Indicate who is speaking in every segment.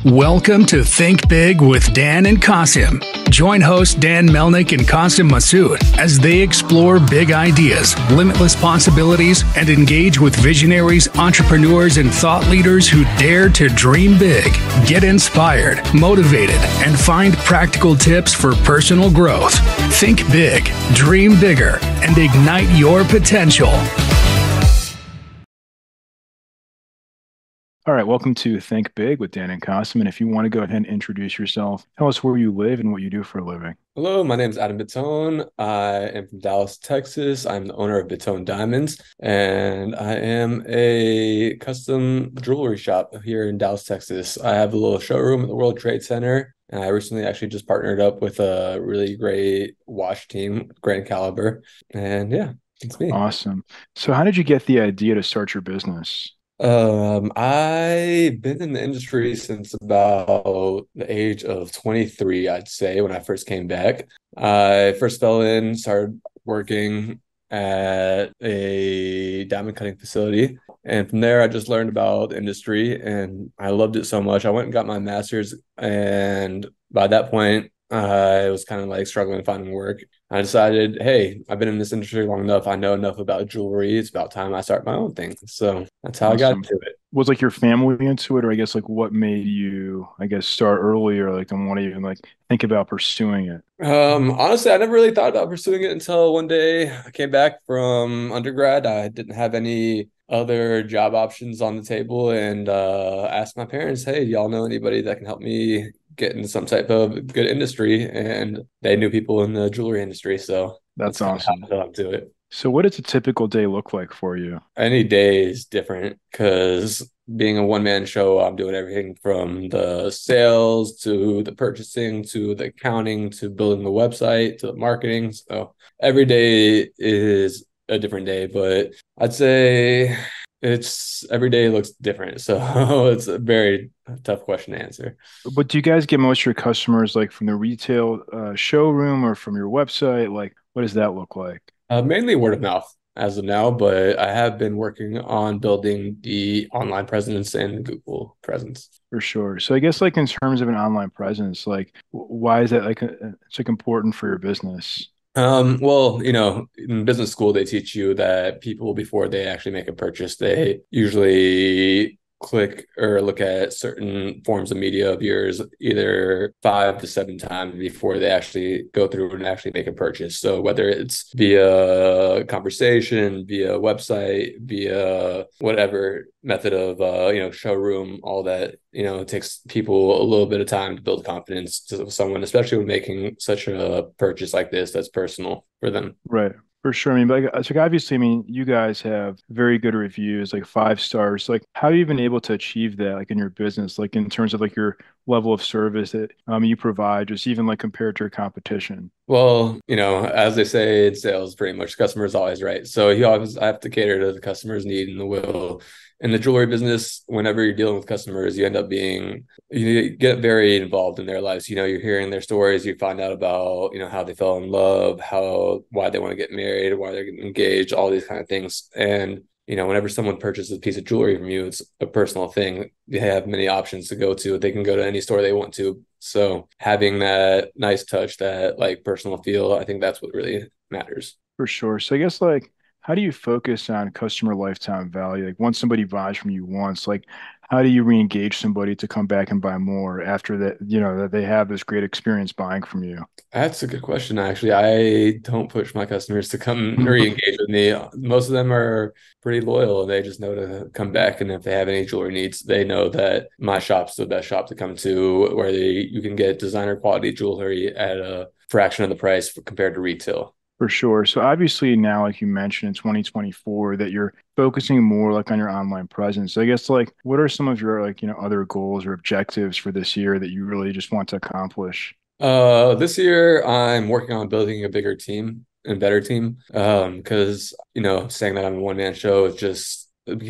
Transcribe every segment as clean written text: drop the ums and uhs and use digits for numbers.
Speaker 1: Welcome to Think Big with Dan and Qasim. Join host Dan Melnick and Qasim Masood as they explore big ideas, limitless possibilities, and engage with visionaries, entrepreneurs, and thought leaders who dare to dream big, get inspired, motivated, and find practical tips for personal growth. Think big, dream bigger, and ignite your potential.
Speaker 2: All right, welcome to Think Big with Dan and Qasim. And if you want to go ahead and introduce yourself, tell us where you live and what you do for a living.
Speaker 3: Hello, my name is Adam Bitone. I am from Dallas, Texas. I'm the owner of Bitone Diamonds, and I am a custom jewelry shop here in Dallas, Texas. I have a little showroom at the World Trade Center, and I recently actually just partnered up with a really great watch team, Grand Caliber. And yeah, it's me.
Speaker 2: Awesome. So how did you get the idea to start your business?
Speaker 3: I've been in the industry since about the age of 23, I'd say, when I first came back. I first fell in, started working at a diamond cutting facility. And from there, I just learned about the industry and I loved it so much. I went and got my master's. And by that point, I was kind of like struggling finding work. I decided, hey, I've been in this industry long enough. I know enough about jewelry. It's about time I start my own thing. So that's how I got
Speaker 2: Awesome.
Speaker 3: into it.
Speaker 2: Was like your family into it, or I guess like what made you, I guess, start earlier, like and want to even like think about pursuing it?
Speaker 3: Honestly, I never really thought about pursuing it until one day I came back from undergrad. I didn't have any other job options on the table and asked my parents, hey, do y'all know anybody that can help me get into some type of good industry? And they knew people in the jewelry industry. So that's
Speaker 2: That's
Speaker 3: kind of how
Speaker 2: awesome.
Speaker 3: I got into it.
Speaker 2: So what does a typical day look like for you?
Speaker 3: Any day is different because being a one-man show, I'm doing everything from the sales to the purchasing to the accounting to building the website to the marketing. So every day is a different day, but I'd say it's every day looks different. So it's a very tough question to answer.
Speaker 2: But do you guys get most of your customers like from the retail showroom or from your website? Like, what does that look like?
Speaker 3: Mainly word of mouth as of now, but I have been working on building the online presence and Google presence.
Speaker 2: For sure. So I guess like in terms of an online presence, like why is that like it's like important for your business?
Speaker 3: Well, in business school, they teach you that people, before they actually make a purchase, they usually click or look at certain forms of media of yours either 5 to 7 times before they actually go through and actually make a purchase. So whether it's via conversation, via website, via whatever method of showroom, all that, it takes people a little bit of time to build confidence to someone, especially when making such a purchase like this that's personal for them.
Speaker 2: Right. For sure. I mean, like, it's like obviously, I mean, you guys have very good reviews, like 5 stars. Like, how have you been able to achieve that, like in your business, like in terms of like your level of service that you provide, just even like compared to your competition?
Speaker 3: Well, as they say in sales, pretty much customer is always right. So you always have to cater to the customer's need and the will. In the jewelry business, whenever you're dealing with customers, you get very involved in their lives. You're hearing their stories, you find out about, how they fell in love, why they want to get married, why they're getting engaged, all these kind of things. And whenever someone purchases a piece of jewelry from you, it's a personal thing. They have many options to go to. They can go to any store they want to. So having that nice touch, that like personal feel, I think that's what really matters.
Speaker 2: For sure. So I guess like, how do you focus on customer lifetime value? Like once somebody buys from you once, like how do you re-engage somebody to come back and buy more after that, that they have this great experience buying from you?
Speaker 3: That's a good question, actually. I don't push my customers to come re-engage with me. Most of them are pretty loyal and they just know to come back. And if they have any jewelry needs, they know that my shop's the best shop to come to, where you can get designer quality jewelry at a fraction of the price compared to retail.
Speaker 2: For sure. So obviously now, like you mentioned in 2024, that you're focusing more like on your online presence. So I guess like what are some of your like, other goals or objectives for this year that you really just want to accomplish?
Speaker 3: This year I'm working on building a bigger team and better team. Because saying that I'm a one man show has just become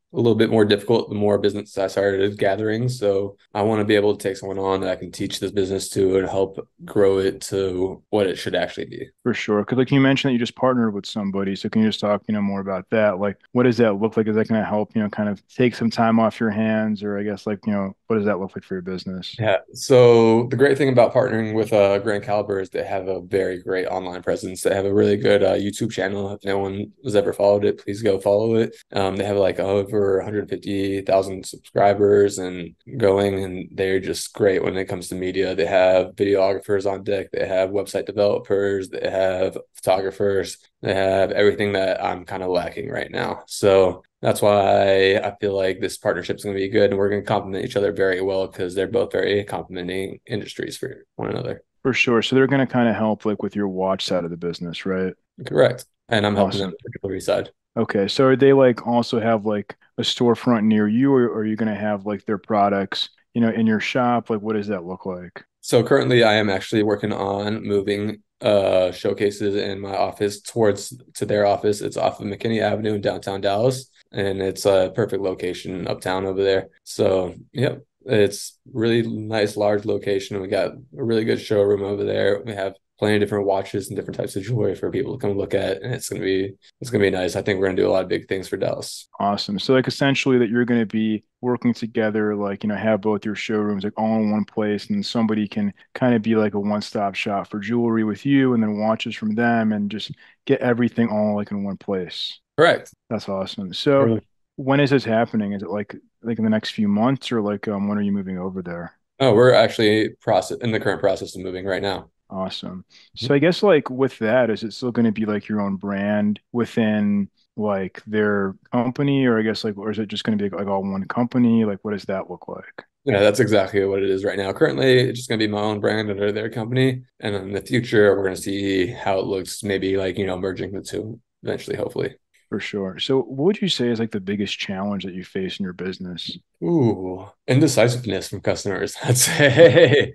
Speaker 3: a little bit more difficult the more business I started gathering. So I want to be able to take someone on that I can teach this business to and help grow it to what it should actually be.
Speaker 2: For sure. Because like you mentioned that you just partnered with somebody. So can you just talk, more about that? Like, what does that look like? Is that going to help, kind of take some time off your hands? Or I guess like, what does that look like for your business?
Speaker 3: Yeah. So the great thing about partnering with Grand Caliber is they have a very great online presence. They have a really good YouTube channel. If no one has ever followed it, please go follow it. They have like over 150,000 subscribers and going, and they're just great when it comes to media. They have videographers on deck. They have website developers. They have photographers. They have everything that I'm kind of lacking right now. So that's why I feel like this partnership is going to be good, and we're going to complement each other very well because they're both very complementing industries for one another.
Speaker 2: For sure. So they're going to kind of help like with your watch side of the business, right?
Speaker 3: Correct. And I'm helping them
Speaker 2: Awesome.
Speaker 3: with the jewelry side.
Speaker 2: Okay. So are they like also have like a storefront near you, or are you going to have like their products, in your shop? Like, what does that look like?
Speaker 3: So currently I am actually working on moving showcases in my office towards to their office. It's off of McKinney Avenue in downtown Dallas, and it's a perfect location uptown over there. So yep, it's really nice large location. We got a really good showroom over there. We have plenty of different watches and different types of jewelry for people to come look at, and it's gonna be nice. I think we're gonna do a lot of big things for Dallas.
Speaker 2: Awesome. So like essentially that you're going to be working together, like, have both your showrooms like all in one place, and somebody can kind of be like a one-stop shop for jewelry with you and then watches from them and just get everything all like in one place.
Speaker 3: Correct.
Speaker 2: That's awesome. So when is this happening? Is it like in the next few months, or like when are you moving over there?
Speaker 3: Oh, we're actually in the current process of moving right now.
Speaker 2: Awesome. So I guess like with that, is it still going to be like your own brand within like their company, or I guess like, or is it just going to be like all one company? Like, what does that look like?
Speaker 3: Yeah, that's exactly what it is right now. Currently, it's just going to be my own brand under their company. And in the future, we're going to see how it looks, maybe like, merging the two eventually, hopefully.
Speaker 2: For sure. So what would you say is like the biggest challenge that you face in your business?
Speaker 3: Ooh, indecisiveness from customers. I'd say,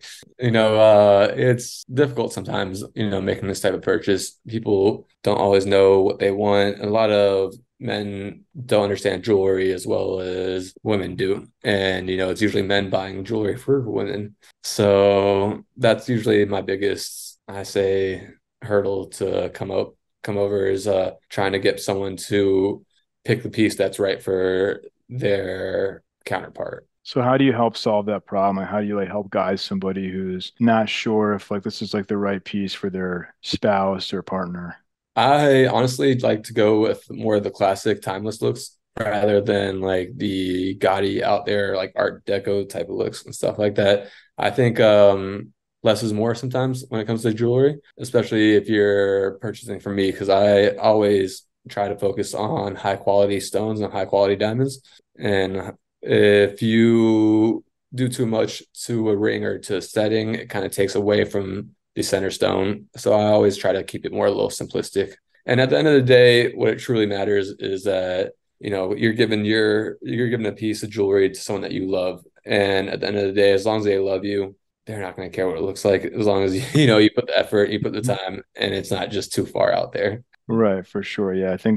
Speaker 3: it's difficult sometimes, making this type of purchase. People don't always know what they want. A lot of men don't understand jewelry as well as women do. And, it's usually men buying jewelry for women. So that's usually my biggest, I say, hurdle to come over is trying to get someone to pick the piece that's right for their counterpart.
Speaker 2: So how do you help solve that problem? Like how do you like help guide somebody who's not sure if like this is like the right piece for their spouse or partner?
Speaker 3: I honestly like to go with more of the classic timeless looks rather than like the gaudy out there like art deco type of looks and stuff like that. I think less is more sometimes when it comes to jewelry, especially if you're purchasing from me, because I always try to focus on high quality stones and high quality diamonds. And if you do too much to a ring or to a setting, it kind of takes away from the center stone. So I always try to keep it more a little simplistic. And at the end of the day, what it truly matters is that you're giving a piece of jewelry to someone that you love. And at the end of the day, as long as they love you, they're not going to care what it looks like as long as you put the effort, you put the time, and it's not just too far out there.
Speaker 2: Right, for sure.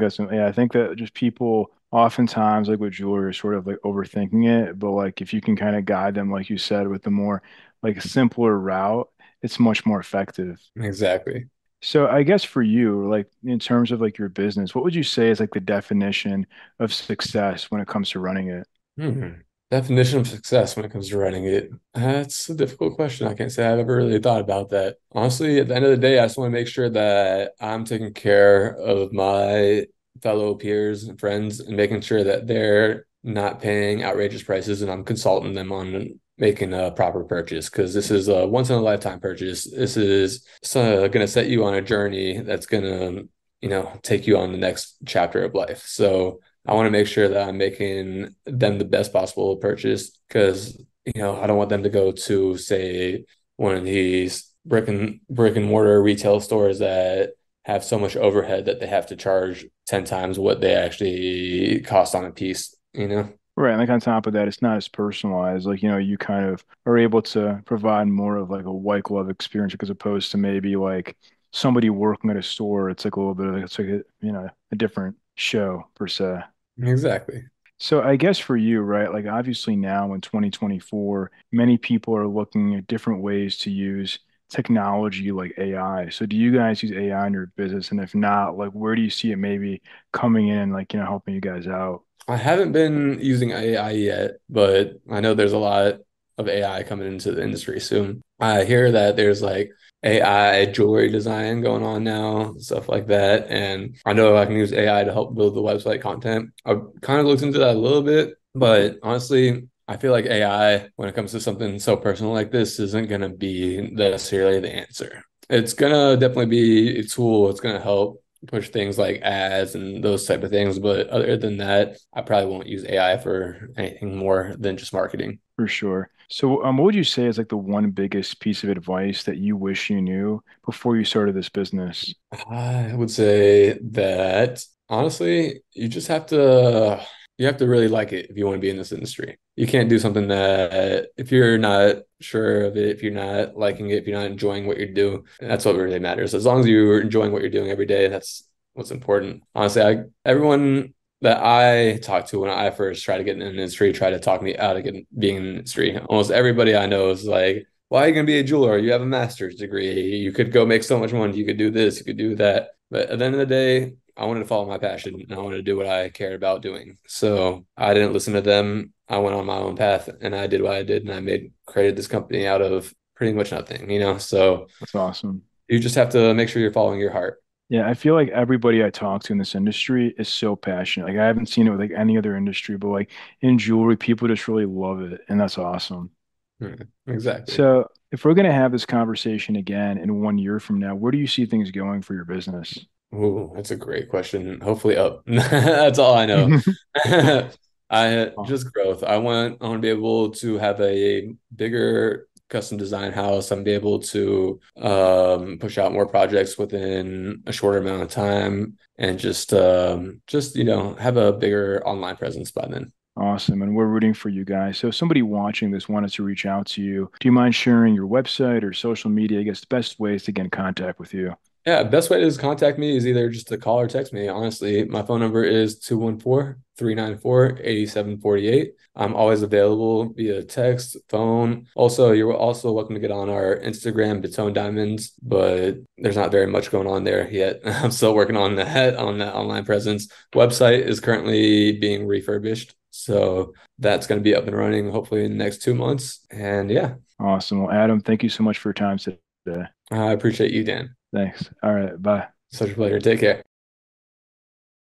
Speaker 2: I think that just people oftentimes like with jewelry are sort of like overthinking it, but like if you can kind of guide them, like you said, with the more like simpler route, it's much more effective.
Speaker 3: Exactly.
Speaker 2: So I guess for you, like in terms of like your business, what would you say is like the definition of success when it comes to running it?
Speaker 3: Hmm. Definition of success when it comes to running it. That's a difficult question. I can't say I've ever really thought about that. Honestly, at the end of the day, I just want to make sure that I'm taking care of my fellow peers and friends and making sure that they're not paying outrageous prices and I'm consulting them on making a proper purchase because this is a once in a lifetime purchase. This is going to set you on a journey that's going to, take you on the next chapter of life. So I want to make sure that I'm making them the best possible purchase because I don't want them to go to say one of these brick and mortar retail stores that have so much overhead that they have to charge 10 times what they actually cost on a piece.
Speaker 2: Right. And like on top of that, it's not as personalized. Like, you kind of are able to provide more of like a white glove experience as opposed to maybe like somebody working at a store. It's like a little bit of it's like a different show per se.
Speaker 3: Exactly.
Speaker 2: So I guess for you, right, like obviously now in 2024, many people are looking at different ways to use technology like AI. So do you guys use AI in your business? And if not, like where do you see it maybe coming in, like, helping you guys out?
Speaker 3: I haven't been using AI yet, but I know there's a lot of AI coming into the industry soon. I hear that there's like AI jewelry design going on now, stuff like that. And I know I can use AI to help build the website content. I've kind of looked into that a little bit, but honestly, I feel like AI, when it comes to something so personal like this, isn't going to be necessarily the answer. It's going to definitely be a tool. It's going to help push things like ads and those type of things. But other than that, I probably won't use AI for anything more than just marketing.
Speaker 2: For sure. So what would you say is like the one biggest piece of advice that you wish you knew before you started this business?
Speaker 3: I would say that honestly, you have to really like it if you want to be in this industry. You can't do something that if you're not sure of it, if you're not liking it, if you're not enjoying what you do, that's what really matters. As long as you're enjoying what you're doing every day, that's what's important. Honestly, everyone that I talk to when I first try to get in the industry try to talk me out of being in the industry. Almost everybody I know is like, why are you going to be a jeweler? You have a master's degree. You could go make so much money. You could do this, you could do that. But at the end of the day, I wanted to follow my passion and I wanted to do what I cared about doing. So I didn't listen to them. I went on my own path and I did what I did and created this company out of pretty much nothing. So
Speaker 2: That's awesome.
Speaker 3: you just have to make sure you're following your heart.
Speaker 2: Yeah, I feel like everybody I talk to in this industry is so passionate. Like I haven't seen it with like any other industry, but like in jewelry, people just really love it, and that's awesome.
Speaker 3: Exactly.
Speaker 2: So if we're gonna have this conversation again in 1 year from now, where do you see things going for your business?
Speaker 3: Ooh, that's a great question. Hopefully up. That's all I know. I just growth. I want to be able to have a bigger custom design house. I'm be able to push out more projects within a shorter amount of time and just have a bigger online presence by then.
Speaker 2: Awesome. And we're rooting for you guys. So if somebody watching this wanted to reach out to you, do you mind sharing your website or social media? I guess the best ways to get in contact with you.
Speaker 3: Yeah, best way to contact me is either just to call or text me. Honestly, my phone number is 214-394-8748. I'm always available via text, phone. Also, you're also welcome to get on our Instagram, Betone Diamonds, but there's not very much going on there yet. I'm still working on that online presence. Website is currently being refurbished. So that's going to be up and running hopefully in the next 2 months. And yeah,
Speaker 2: Awesome. Well, Adam, thank you so much for your time today.
Speaker 3: I appreciate you, Dan.
Speaker 2: Thanks. All right. Bye.
Speaker 3: Such a pleasure. Take care.